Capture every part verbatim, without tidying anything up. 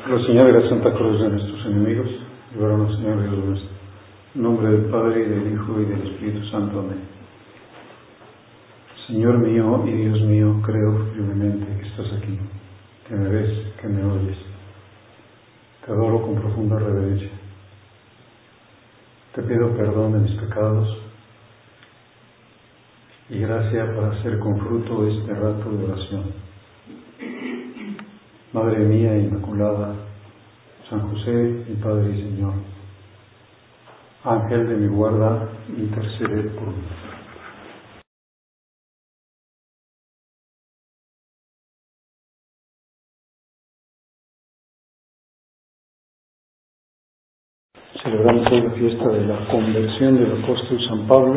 Los Señor de la Santa Cruz de nuestros enemigos, libéranos, Señor Dios nuestro. En nombre del Padre, y del Hijo, y del Espíritu Santo. Amén. Señor mío y Dios mío, creo firmemente que estás aquí, que me ves, que me oyes. Te adoro con profunda reverencia. Te pido perdón de mis pecados y gracia para hacer con fruto este rato de oración. Madre mía Inmaculada, San José, mi Padre y Señor, Ángel de mi guarda, intercede por mí. Celebramos hoy la fiesta de la conversión del apóstol San Pablo.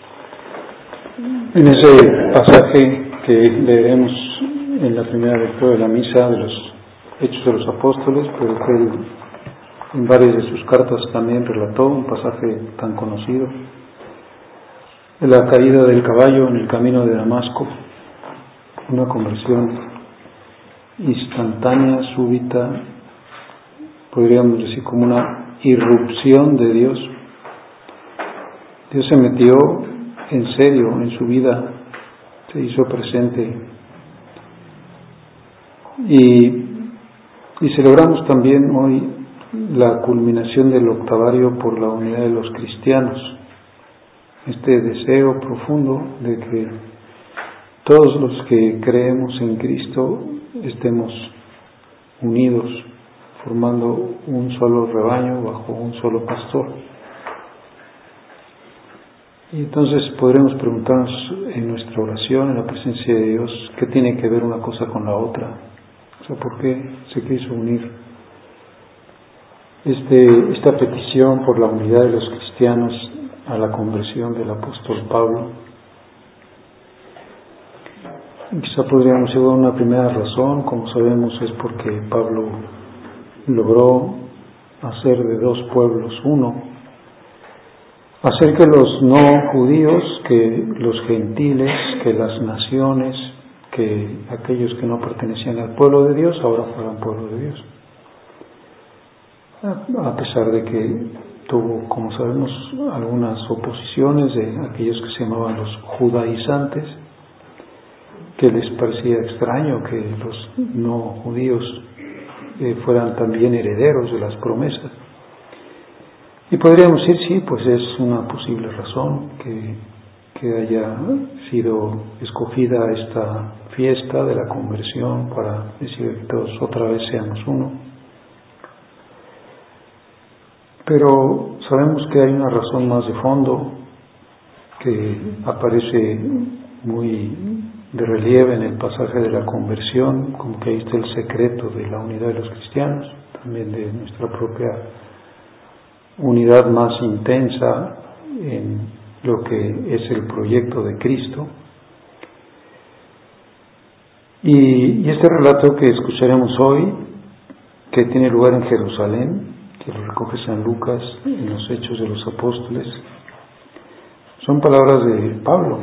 En ese pasaje que leeremos en la primera lectura de la misa de los Hechos de los Apóstoles, pero que él en varias de sus cartas también relató, un pasaje tan conocido, de la caída del caballo en el camino de Damasco, una conversión instantánea, súbita, podríamos decir como una irrupción de Dios. Dios se metió en serio en su vida, se hizo presente. Y, y celebramos también hoy la culminación del octavario por la unidad de los cristianos, este deseo profundo de que todos los que creemos en Cristo estemos unidos, formando un solo rebaño bajo un solo pastor. Y entonces podremos preguntarnos en nuestra oración, en la presencia de Dios, ¿qué tiene que ver una cosa con la otra? O sea, ¿por qué se quiso unir este, esta petición por la unidad de los cristianos a la conversión del apóstol Pablo? Y quizá podríamos llevar una primera razón, como sabemos, es porque Pablo logró hacer de dos pueblos uno, hacer que los no judíos, que los gentiles, que las naciones, que aquellos que no pertenecían al pueblo de Dios ahora fueran pueblo de Dios. A pesar de que tuvo, como sabemos, algunas oposiciones de aquellos que se llamaban los judaizantes, que les parecía extraño que los no judíos eh, fueran también herederos de las promesas. Y podríamos decir, sí, pues es una posible razón que, que haya sido escogida esta fiesta de la conversión para decir que todos otra vez seamos uno. Pero sabemos que hay una razón más de fondo que aparece muy de relieve en el pasaje de la conversión, como que ahí está el secreto de la unidad de los cristianos, también de nuestra propia unidad más intensa en lo que es el proyecto de Cristo. Y, y este relato que escucharemos hoy, que tiene lugar en Jerusalén, que lo recoge San Lucas en los Hechos de los Apóstoles, son palabras de Pablo.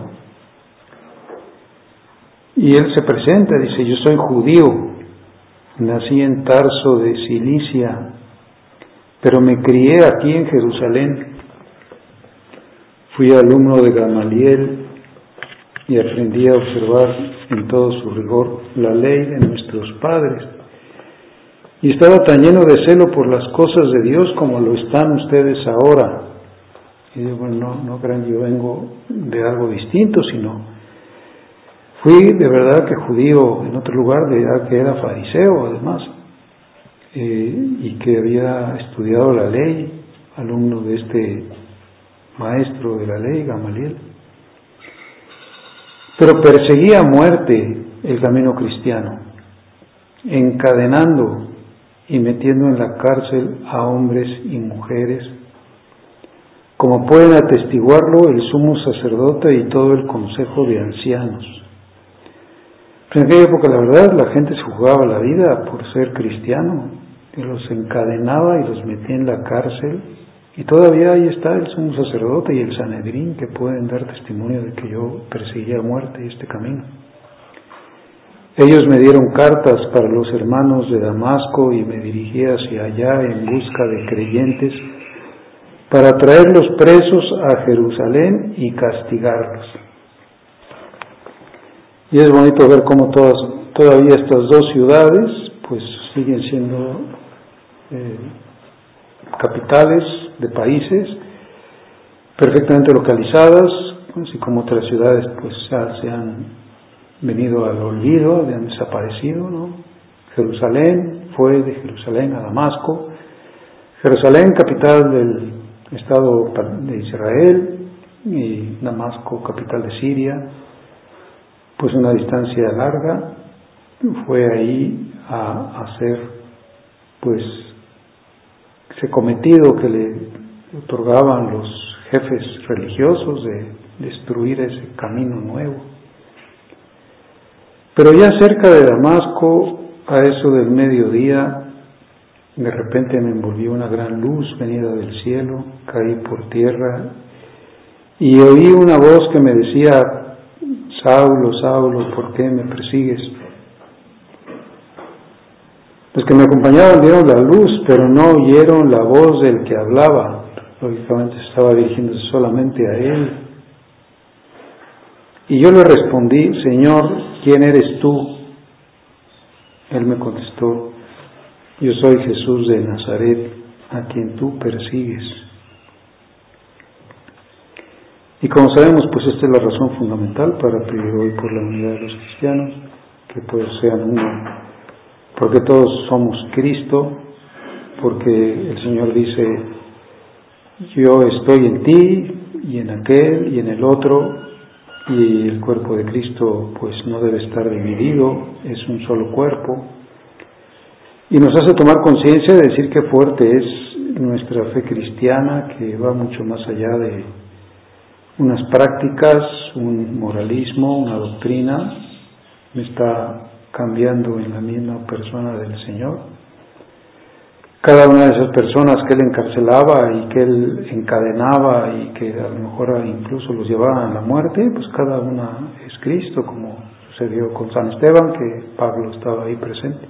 Y él se presenta, dice: yo soy judío, nací en Tarso de Cilicia, pero me crié aquí en Jerusalén. Fui alumno de Gamaliel y aprendí a observar en todo su rigor la ley de nuestros padres. Y estaba tan lleno de celo por las cosas de Dios como lo están ustedes ahora. Y digo, bueno, no, no crean que yo vengo de algo distinto, sino fui de verdad que judío en otro lugar, de edad que era fariseo además, eh, y que había estudiado la ley, alumno de este maestro de la ley, Gamaliel. Pero perseguía a muerte el camino cristiano, encadenando y metiendo en la cárcel a hombres y mujeres, como pueden atestiguarlo el sumo sacerdote y todo el consejo de ancianos. Pero en aquella época, la verdad, la gente se jugaba la vida por ser cristiano, y los encadenaba y los metía en la cárcel, y todavía ahí está el sumo sacerdote y el Sanedrín que pueden dar testimonio de que yo perseguía a muerte este camino. Ellos me dieron cartas para los hermanos de Damasco y me dirigí hacia allá en busca de creyentes para traerlos presos a Jerusalén y castigarlos. Y es bonito ver cómo todas, todavía estas dos ciudades pues siguen siendo eh, capitales de países perfectamente localizadas, así como otras ciudades pues ya se han venido al olvido, han desaparecido, ¿no? Jerusalén fue de Jerusalén a Damasco, Jerusalén capital del Estado de Israel y Damasco capital de Siria, pues una distancia larga, fue ahí a hacer pues ese cometido que le otorgaban los jefes religiosos de destruir ese camino nuevo. Pero ya cerca de Damasco, a eso del mediodía, de repente me envolvió una gran luz venida del cielo, caí por tierra y oí una voz que me decía: Saulo, Saulo, ¿por qué me persigues? Los que me acompañaban vieron la luz, pero no oyeron la voz del que hablaba. Lógicamente estaba dirigiéndose solamente a él. Y yo le respondí: Señor, ¿quién eres tú? Él me contestó: yo soy Jesús de Nazaret, a quien tú persigues. Y como sabemos, pues esta es la razón fundamental para pedir hoy por la unidad de los cristianos, que pues sean uno, porque todos somos Cristo, porque el Señor dice: yo estoy en ti y en aquel y en el otro, y el cuerpo de Cristo pues no debe estar dividido, es un solo cuerpo. Y nos hace tomar conciencia de decir qué fuerte es nuestra fe cristiana, que va mucho más allá de unas prácticas, un moralismo, una doctrina. Está cambiando en la misma persona del Señor. Cada una de esas personas que Él encarcelaba y que Él encadenaba y que a lo mejor incluso los llevaban a la muerte, pues cada una es Cristo, como sucedió con San Esteban, que Pablo estaba ahí presente.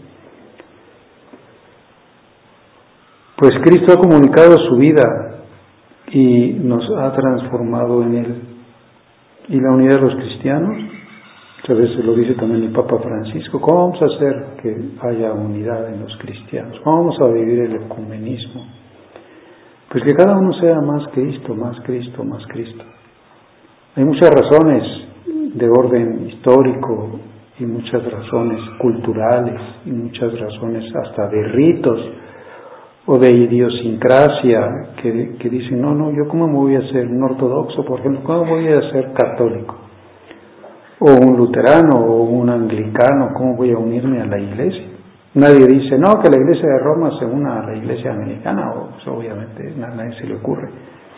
Pues Cristo ha comunicado su vida y nos ha transformado en Él. Y la unidad de los cristianos, a veces lo dice también el Papa Francisco: ¿cómo vamos a hacer que haya unidad en los cristianos? ¿Cómo vamos a vivir el ecumenismo? Pues que cada uno sea más Cristo, más Cristo, más Cristo. Hay muchas razones de orden histórico y muchas razones culturales y muchas razones hasta de ritos o de idiosincrasia que, que dicen: no, no, yo cómo me voy a ser un ortodoxo, por ejemplo, cómo voy a ser católico, o un luterano o un anglicano, cómo voy a unirme a la iglesia. Nadie dice: no, que la iglesia de Roma se una a la iglesia anglicana, o pues, obviamente a nadie se le ocurre.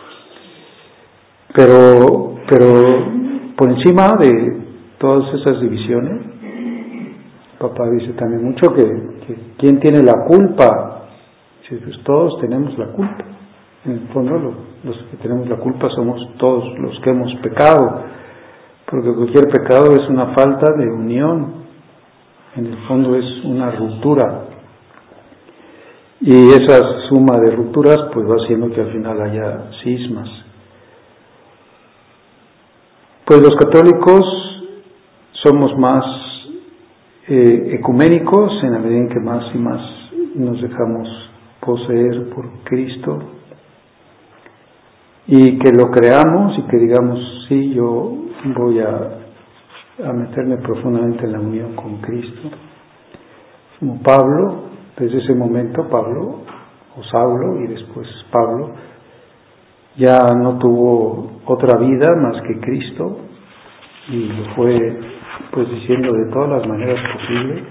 Pero, pero por encima de todas esas divisiones, papá dice también mucho que, que ¿quién tiene la culpa? Pues todos tenemos la culpa. En el fondo los, los que tenemos la culpa somos todos los que hemos pecado, porque cualquier pecado es una falta de unión, en el fondo es una ruptura, y esa suma de rupturas pues va haciendo que al final haya cismas. Pues los católicos somos más eh, ecuménicos en la medida en que más y más nos dejamos poseer por Cristo, y que lo creamos y que digamos: sí, yo voy a, a meterme profundamente en la unión con Cristo. Como Pablo, desde ese momento Pablo, o Saulo y después Pablo, ya no tuvo otra vida más que Cristo, y lo fue pues diciendo de todas las maneras posibles.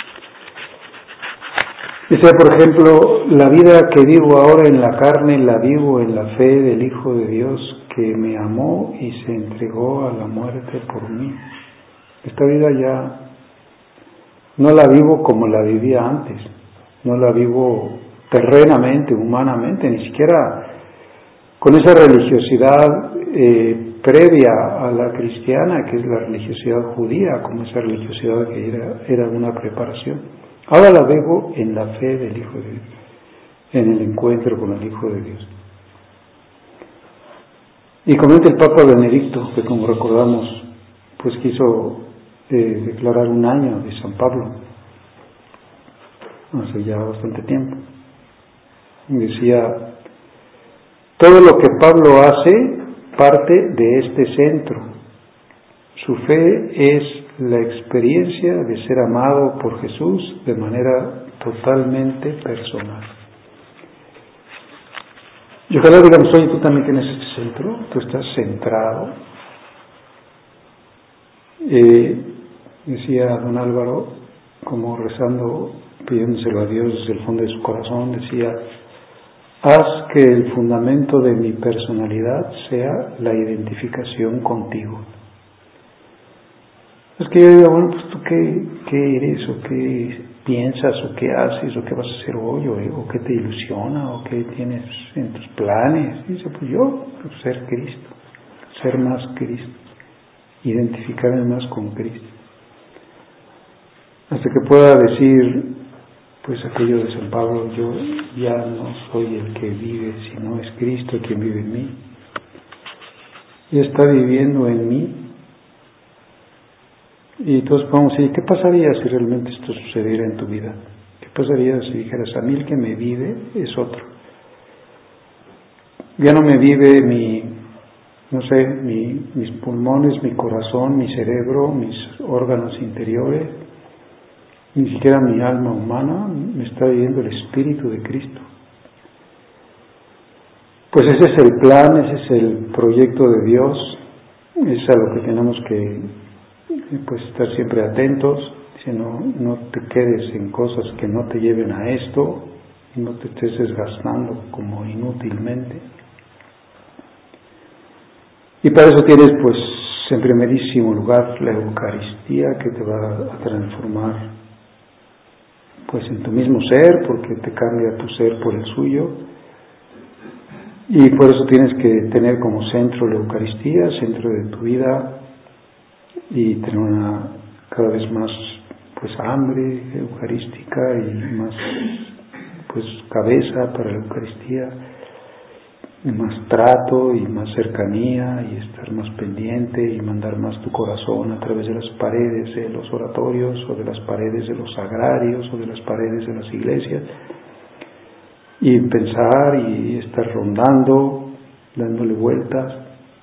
Dice, por ejemplo: la vida que vivo ahora en la carne, la vivo en la fe del Hijo de Dios, que me amó y se entregó a la muerte por mí. Esta vida ya no la vivo como la vivía antes, no la vivo terrenamente, humanamente, ni siquiera con esa religiosidad eh, previa a la cristiana, que es la religiosidad judía, como esa religiosidad que era, era una preparación. Ahora la veo en la fe del Hijo de Dios, en el encuentro con el Hijo de Dios. Y comenta el Papa Benedicto, que como recordamos, pues quiso eh, declarar un año de San Pablo, hace ya bastante tiempo. Decía, todo lo que Pablo hace parte de este centro. Su fe es la experiencia de ser amado por Jesús de manera totalmente personal. Y ojalá digamos, oye, tú también tienes este centro, tú estás centrado. Eh, decía don Álvaro, como rezando, pidiéndoselo a Dios desde el fondo de su corazón, decía, haz que el fundamento de mi personalidad sea la identificación contigo. Es que yo digo, bueno, pues tú qué, qué eres, o qué piensas, o qué haces, o qué vas a hacer hoy, o, o qué te ilusiona, o qué tienes en tus planes. Y dice, pues yo, pues ser Cristo, ser más Cristo, identificarme más con Cristo. Hasta que pueda decir, pues aquello de San Pablo, yo ya no soy el que vive, sino es Cristo quien vive en mí. Y está viviendo en mí. Y entonces vamos a decir, ¿qué pasaría si realmente esto sucediera en tu vida? ¿Qué pasaría si dijeras, a mí el que me vive es otro? Ya no me vive mi, no sé, mi, mis pulmones, mi corazón, mi cerebro, mis órganos interiores, ni siquiera mi alma humana, me está viviendo el Espíritu de Cristo. Pues ese es el plan, ese es el proyecto de Dios, es a lo que tenemos que pues estar siempre atentos. Dice, no, no te quedes en cosas que no te lleven a esto, no te estés desgastando como inútilmente. Y para eso tienes pues en primerísimo lugar la Eucaristía, que te va a transformar pues en tu mismo ser, porque te cambia tu ser por el suyo. Y por eso tienes que tener como centro la Eucaristía, centro de tu vida, y tener una cada vez más pues hambre eucarística y más pues cabeza para la Eucaristía, y más trato y más cercanía, y estar más pendiente y mandar más tu corazón a través de las paredes de los oratorios, o de las paredes de los sagrarios, o de las paredes de las iglesias, y pensar y estar rondando, dándole vueltas.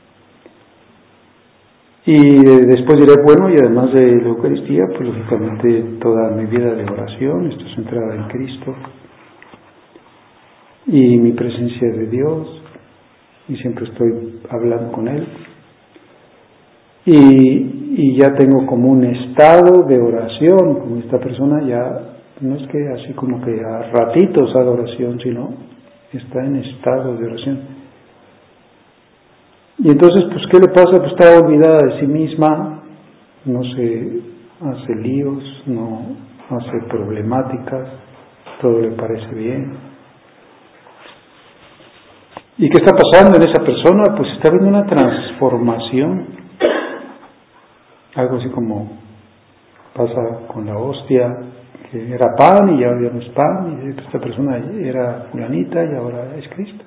Y después diré, bueno, y además de la Eucaristía, pues lógicamente toda mi vida de oración está centrada en Cristo, y mi presencia de Dios, y siempre estoy hablando con Él, y, y ya tengo como un estado de oración, como esta persona ya, no es que así como que a ratitos haga oración, sino está en estado de oración. Y entonces, pues, ¿qué le pasa? Pues está olvidada de sí misma, no se hace líos, no hace problemáticas, todo le parece bien. ¿Y qué está pasando en esa persona? Pues está habiendo una transformación, algo así como pasa con la hostia, que era pan y ahora ya no es pan, y esta persona era fulanita y ahora es Cristo.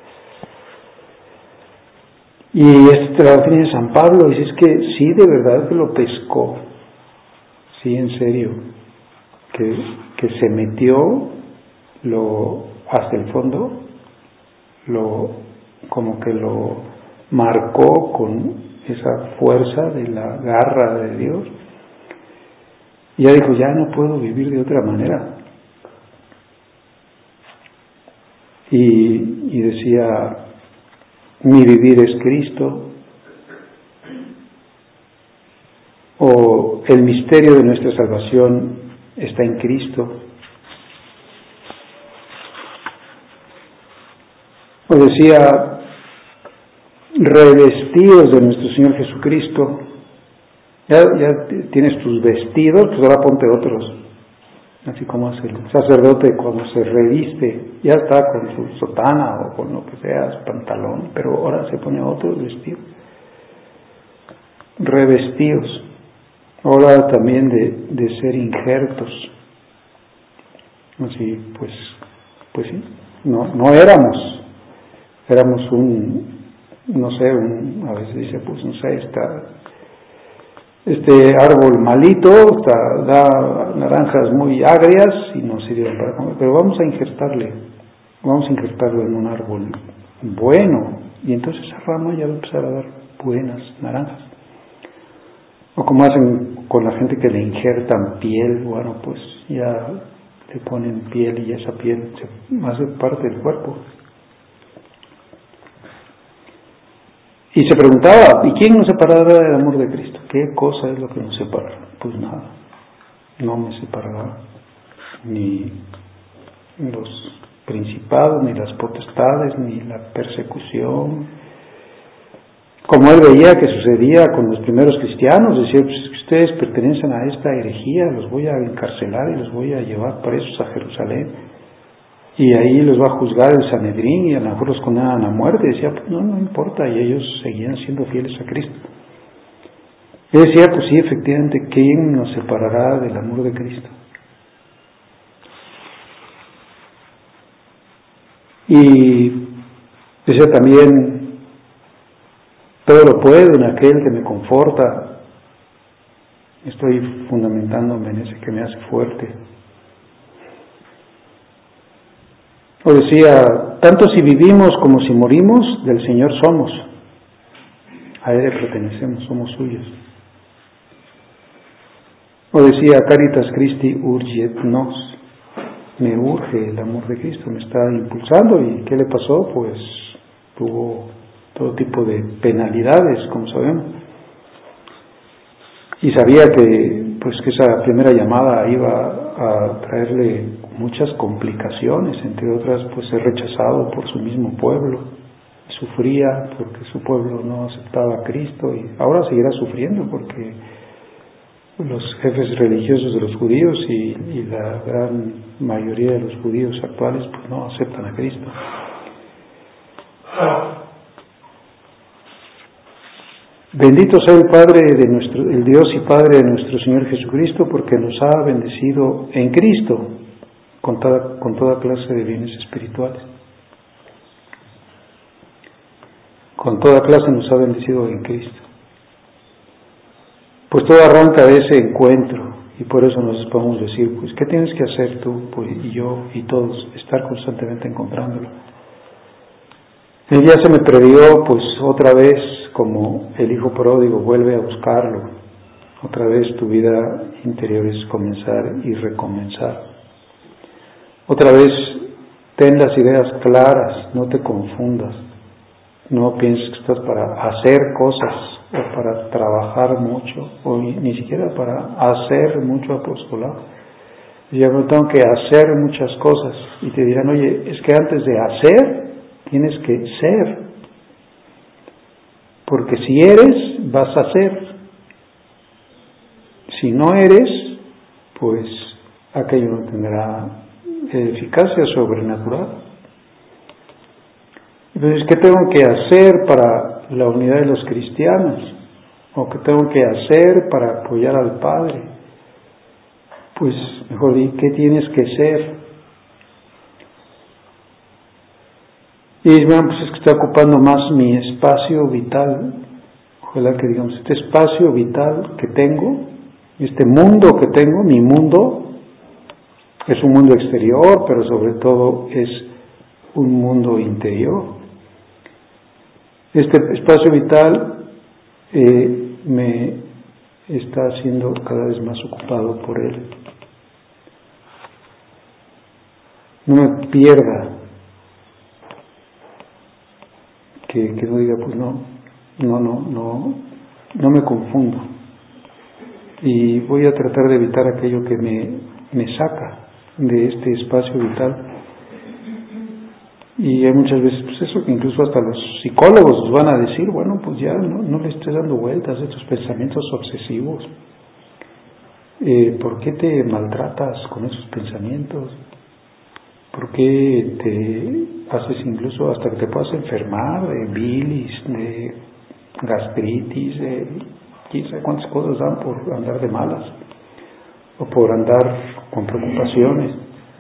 Y este la define San Pablo, dice, es que sí, de verdad que lo pescó, sí, en serio, que, que se metió lo hasta el fondo, lo como que lo marcó con esa fuerza de la garra de Dios, y ya dijo, ya no puedo vivir de otra manera. Y, y decía, mi vivir es Cristo, o el misterio de nuestra salvación está en Cristo, o decía, revestidos de nuestro Señor Jesucristo. Ya, ya tienes tus vestidos, pues ahora ponte otros, así como hace el sacerdote cuando se reviste, ya está con su sotana o con lo que sea, su pantalón, pero ahora se pone otro vestido. revestidos. Ahora también de, de ser injertos. Así, pues, pues sí, no, no éramos, éramos un, no sé, un, a veces dice, pues no sé, está, este árbol malito, está, da naranjas muy agrias y no sirven para comer, pero vamos a injertarle, vamos a injertarlo en un árbol bueno, y entonces esa rama ya va a empezar a dar buenas naranjas. O como hacen con la gente que le injertan piel, bueno, pues ya le ponen piel y esa piel se hace parte del cuerpo. Y se preguntaba, ¿y quién nos separará del amor de Cristo? ¿Qué cosa es lo que nos separa? Pues nada, no me separará ni los principados, ni las potestades, ni la persecución. Como él veía que sucedía con los primeros cristianos, decía, pues ustedes pertenecen a esta herejía, los voy a encarcelar y los voy a llevar presos a Jerusalén, y ahí los va a juzgar el Sanedrín y a lo mejor los condenan a muerte. Y decía, pues no, no importa, y ellos seguían siendo fieles a Cristo. Y decía, pues sí, efectivamente, ¿quién nos separará del amor de Cristo? Y decía también, todo lo puedo en aquel que me conforta. Estoy fundamentándome en ese que me hace fuerte. O decía, tanto si vivimos como si morimos, del Señor somos. A Él pertenecemos, somos suyos. O decía, Caritas Christi urget nos. Me urge el amor de Cristo, me está impulsando. ¿Y qué le pasó? Pues tuvo todo tipo de penalidades, como sabemos. Y sabía que, pues, que esa primera llamada iba a traerle muchas complicaciones, entre otras, pues ser rechazado por su mismo pueblo. Sufría porque su pueblo no aceptaba a Cristo y ahora seguirá sufriendo porque los jefes religiosos de los judíos y, y la gran mayoría de los judíos actuales pues no aceptan a Cristo. Bendito sea el Padre de nuestro, el Dios y Padre de nuestro Señor Jesucristo, porque nos ha bendecido en Cristo con toda, con toda clase de bienes espirituales. Con toda clase nos ha bendecido en Cristo. Pues todo arranca de ese encuentro, y por eso nos podemos decir, pues, ¿qué tienes que hacer tú, pues, y yo, y todos? Estar constantemente encontrándolo. Él ya se me previó, pues, otra vez, como el hijo pródigo, vuelve a buscarlo. Otra vez tu vida interior es comenzar y recomenzar. Otra vez, ten las ideas claras, no te confundas. No pienses que estás para hacer cosas, o para trabajar mucho, o ni, ni siquiera para hacer mucho apostolado. Yo no tengo que hacer muchas cosas, y te dirán, oye, es que antes de hacer, tienes que ser. Porque si eres, vas a ser. Si no eres, pues aquello no tendrá eficacia sobrenatural. Entonces, ¿qué tengo que hacer para la unidad de los cristianos? ¿O qué tengo que hacer para apoyar al Padre? Pues, mejor di, ¿qué tienes que ser? Y bueno, pues es que está ocupando más mi espacio vital. Ojalá que digamos, este espacio vital que tengo, este mundo que tengo, mi mundo, es un mundo exterior, pero sobre todo es un mundo interior. Este espacio vital eh, me está siendo cada vez más ocupado por él. No me pierda, que, que no diga, pues no, no, no, no, no me confundo. Y voy a tratar de evitar aquello que me, me saca de este espacio vital. Y hay muchas veces, pues eso que incluso hasta los psicólogos nos van a decir, bueno, pues ya no, no le estés dando vueltas a estos pensamientos obsesivos. Eh, ¿Por qué te maltratas con esos pensamientos? ¿Por qué te haces incluso hasta que te puedas enfermar de bilis, de gastritis, de quién sabe cuántas cosas dan por andar de malas o por andar con preocupaciones.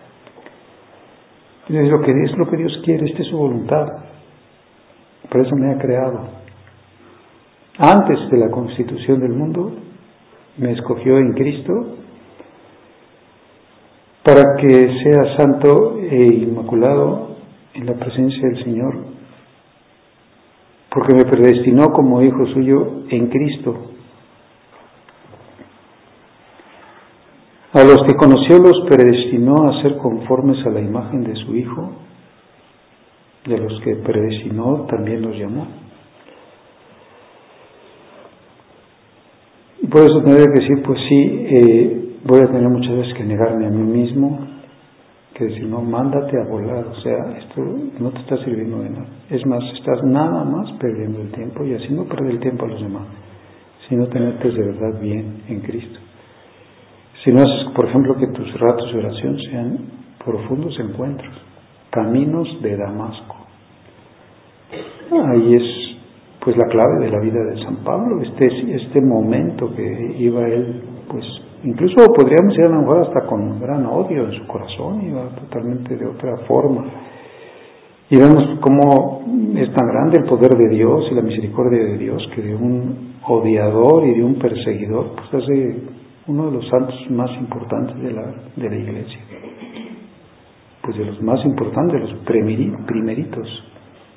Y es lo que es lo que Dios quiere, esta es su voluntad. Por eso me ha creado. Antes de la constitución del mundo, me escogió en Cristo para que sea santo e inmaculado en la presencia del Señor, porque me predestinó como hijo suyo en Cristo. A los que conoció los predestinó a ser conformes a la imagen de su Hijo, y a los que predestinó también los llamó. Y por eso tendré que decir, pues sí, eh, voy a tener muchas veces que negarme a mí mismo, que decir, no, mándate a volar, o sea, esto no te está sirviendo de nada. Es más, estás nada más perdiendo el tiempo y haciendo perder el tiempo a los demás, sino tenerte de verdad bien en Cristo. Si no es, por ejemplo, que tus ratos de oración sean profundos encuentros, caminos de Damasco. Ahí es pues la clave de la vida de San Pablo, este, este momento que iba él, pues incluso podríamos ir a lo mejor hasta con gran odio en su corazón, iba totalmente de otra forma. Y vemos cómo es tan grande el poder de Dios y la misericordia de Dios, que de un odiador y de un perseguidor, pues hace uno de los santos más importantes de la, de la Iglesia, pues de los más importantes, de los primeritos.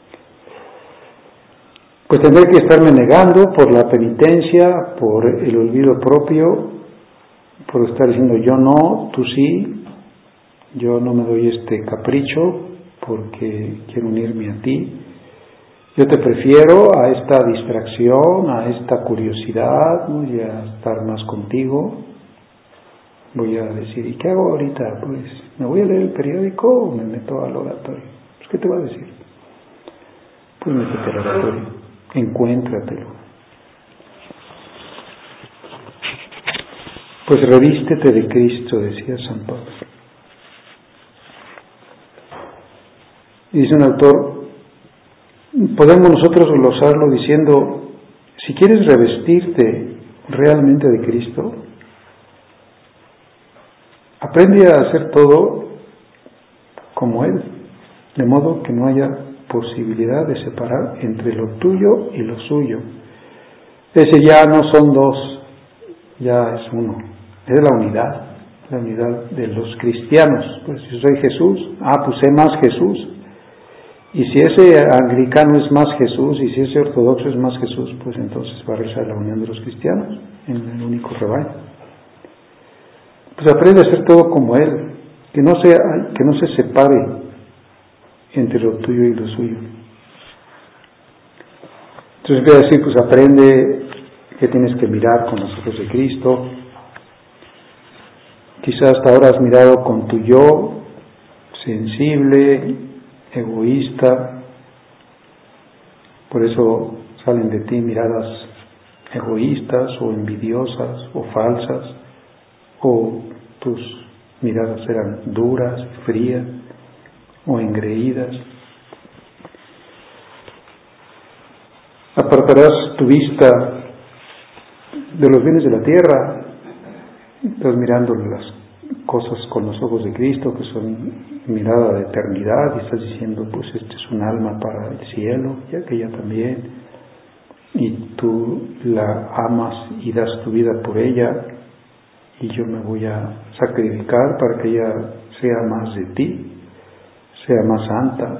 Pues tendré que estarme negando por la penitencia, por el olvido propio, por estar diciendo yo no, tú sí, yo no me doy este capricho porque quiero unirme a ti, yo te prefiero a esta distracción, a esta curiosidad, voy a estar más contigo, voy a decir, ¿y qué hago ahorita? Pues, ¿me voy a leer el periódico o me meto al oratorio? Pues, ¿qué te va a decir? Pues métete al oratorio, encuéntratelo. Pues revístete de Cristo, decía San Pablo. Y dice un autor, podemos nosotros glosarlo diciendo, si quieres revestirte realmente de Cristo, aprende a hacer todo como Él, de modo que no haya posibilidad de separar entre lo tuyo y lo suyo. Ese ya no son dos, ya es uno, es la unidad, la unidad de los cristianos. Pues si soy Jesús, ah, pues sé más Jesús. Y si ese anglicano es más Jesús, y si ese ortodoxo es más Jesús, pues entonces va a rezar la unión de los cristianos en el único rebaño. Pues aprende a hacer todo como Él, que no sea, que no se separe entre lo tuyo y lo suyo. Entonces voy a decir, pues aprende que tienes que mirar con los ojos de Cristo. Quizás hasta ahora has mirado con tu yo sensible, egoísta, por eso salen de ti miradas egoístas o envidiosas o falsas, o tus miradas eran duras, frías o engreídas. Apartarás tu vista de los bienes de la tierra, estás mirando las cosas con los ojos de Cristo, que son mirada de eternidad, y estás diciendo, pues este es un alma para el cielo, ya que ella también, y tú la amas y das tu vida por ella, y yo me voy a sacrificar para que ella sea más de ti, sea más santa.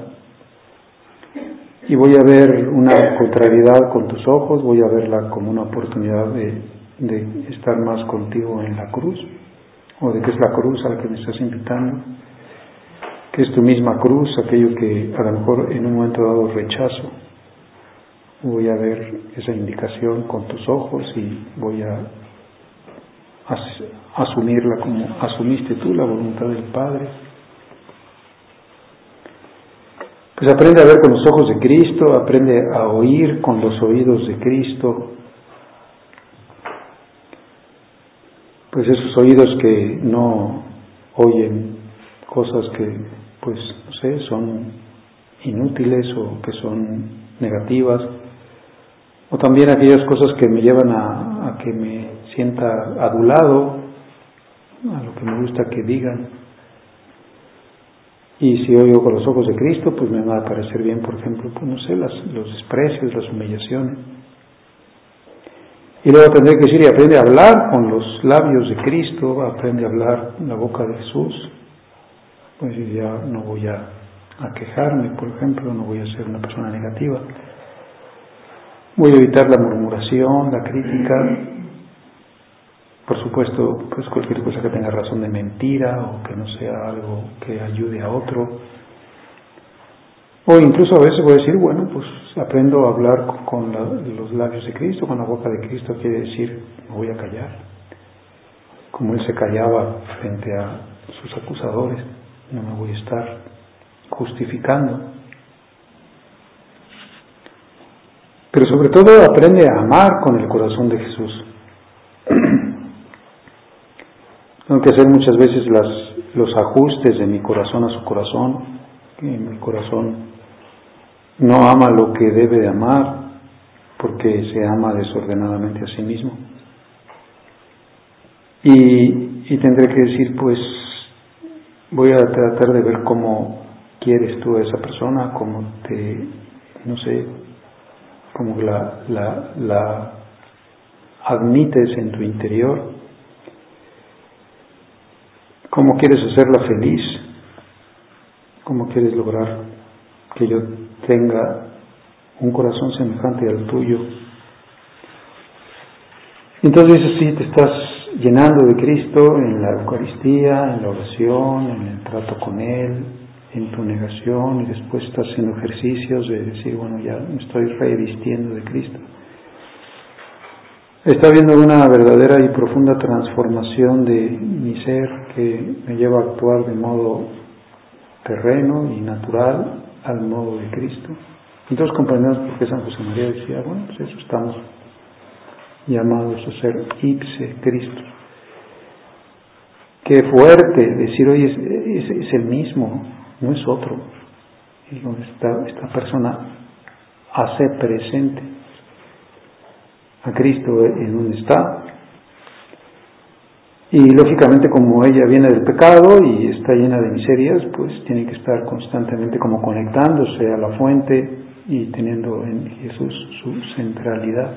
Y voy a ver una contrariedad con tus ojos, voy a verla como una oportunidad de, de estar más contigo en la cruz, o de que es la cruz a la que me estás invitando, que es tu misma cruz, aquello que a lo mejor en un momento dado rechazo. Voy a ver esa indicación con tus ojos y voy a as- asumirla como asumiste tú la voluntad del Padre. Pues aprende a ver con los ojos de Cristo, aprende a oír con los oídos de Cristo. Pues esos oídos que no oyen cosas que, pues, no sé, son inútiles o que son negativas, o también aquellas cosas que me llevan a, a que me sienta adulado, a lo que me gusta que digan. Y si oigo con los ojos de Cristo, pues me va a parecer bien, por ejemplo, pues no sé, las, los desprecios, las humillaciones. Y luego tendré que decir, y aprende a hablar con los labios de Cristo, aprende a hablar en la boca de Jesús. Pues ya no voy a, a quejarme, por ejemplo, no voy a ser una persona negativa. Voy a evitar la murmuración, la crítica. Por supuesto, pues cualquier cosa que tenga razón de mentira o que no sea algo que ayude a otro. O incluso a veces voy a decir, bueno, pues aprendo a hablar con la, los labios de Cristo, con la boca de Cristo, quiere decir, me voy a callar. Como Él se callaba frente a sus acusadores, no me voy a estar justificando. Pero sobre todo aprende a amar con el corazón de Jesús. Tengo que hacer muchas veces las, los ajustes de mi corazón a su corazón, que mi corazón no ama lo que debe de amar, porque se ama desordenadamente a sí mismo. Y, y tendré que decir, pues, voy a tratar de ver cómo quieres tú a esa persona, cómo te, no sé, cómo la, la, la admites en tu interior, cómo quieres hacerla feliz, cómo quieres lograr que yo tenga un corazón semejante al tuyo. Entonces así te estás llenando de Cristo en la Eucaristía, en la oración, en el trato con Él, en tu negación, y después estás haciendo ejercicios de decir, bueno, ya me estoy revistiendo de Cristo. Está habiendo una verdadera y profunda transformación de mi ser que me lleva a actuar de modo terreno y natural al modo de Cristo. Entonces comprendemos por qué San José María decía, bueno, pues eso estamos llamados a ser ipse Cristo. Qué fuerte decir, oye, es, es, es el mismo, no es otro. Y esta, esta persona hace presente a Cristo en donde está. Y lógicamente, como ella viene del pecado y está llena de miserias, pues tiene que estar constantemente como conectándose a la fuente y teniendo en Jesús su centralidad.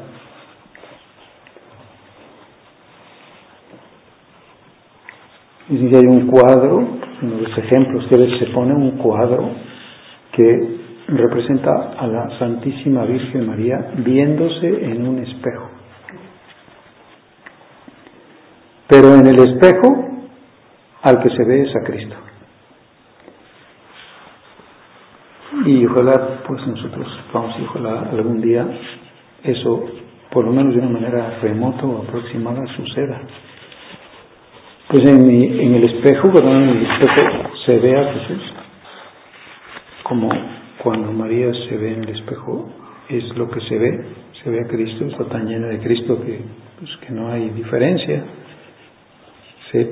Y si hay un cuadro, uno de los ejemplos que a veces se pone, un cuadro que representa a la Santísima Virgen María viéndose en un espejo. Pero en el espejo al que se ve es a Cristo. Y ojalá pues nosotros vamos, y ojalá algún día eso, por lo menos de una manera remota o aproximada, suceda. Pues en, mi, en el espejo, ¿verdad? En el espejo se ve a Jesús, como cuando María se ve en el espejo, es lo que se ve, se ve a Cristo, está tan llena de Cristo que, pues, que no hay diferencia. Se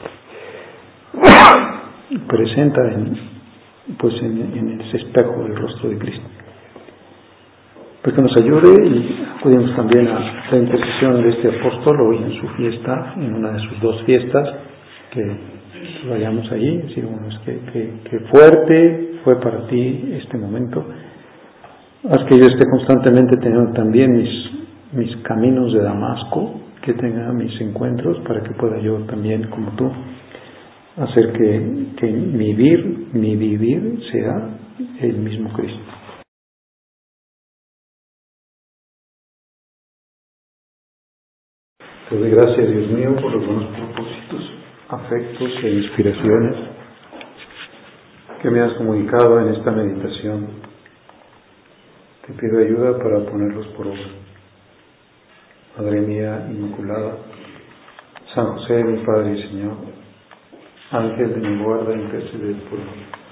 presenta en, pues en, en ese espejo del rostro de Cristo. Pues que nos ayude, y acudimos también a la intercesión de este apóstol hoy en su fiesta, en una de sus dos fiestas, que vayamos allí, decir, bueno, es que, que, que fuerte fue para ti este momento. Haz que yo esté constantemente teniendo también mis, mis caminos de Damasco, que tenga mis encuentros, para que pueda yo también, como tú, hacer que, que mi vivir, mi vivir sea el mismo Cristo. Te doy gracias, Dios mío, por los buenos propósitos, afectos e inspiraciones que me has comunicado en esta meditación. Te pido ayuda para ponerlos por obra. Madre mía Inmaculada, San José, mi Padre y Señor, Ángel de mi guarda, interceded por mí.